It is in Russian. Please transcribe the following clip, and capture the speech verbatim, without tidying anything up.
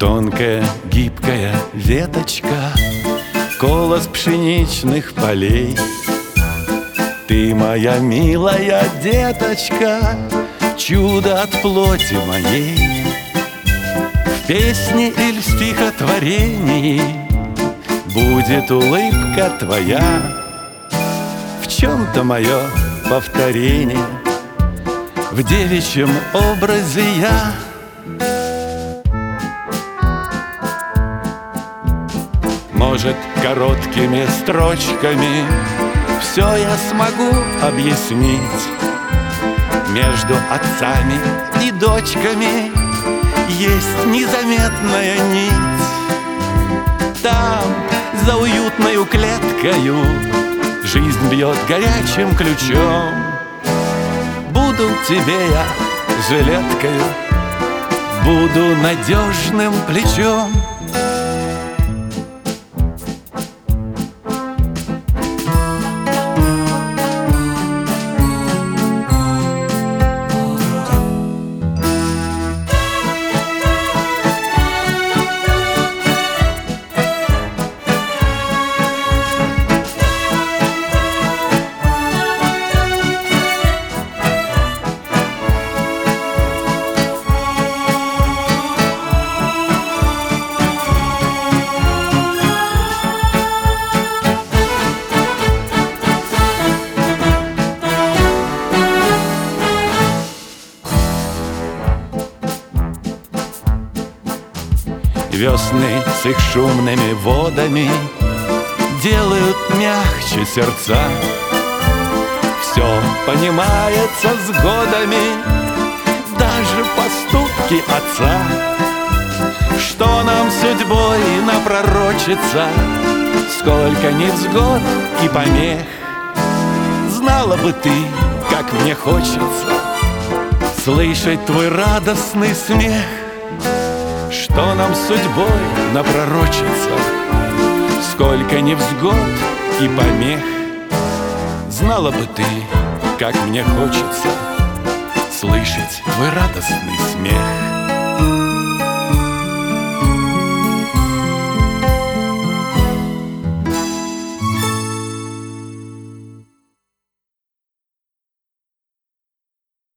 Тонкая, гибкая веточка, колос пшеничных полей. Ты моя милая деточка, чудо от плоти моей. В песне или в стихотворении будет улыбка твоя. В чем-то мое повторение, в девичьем образе я. Может, короткими строчками все я смогу объяснить. Между отцами и дочками есть незаметная нить. Там, за уютною клеткою, жизнь бьет горячим ключом. Буду тебе я жилеткою, буду надежным плечом. Весны с их шумными водами делают мягче сердца. Все понимается с годами, даже поступки отца. Что нам судьбой напророчится, сколько невзгод и помех. Знала бы ты, как мне хочется слышать твой радостный смех. Что нам судьбой напророчится, сколько невзгод и помех. Знала бы ты, как мне хочется слышать твой радостный смех.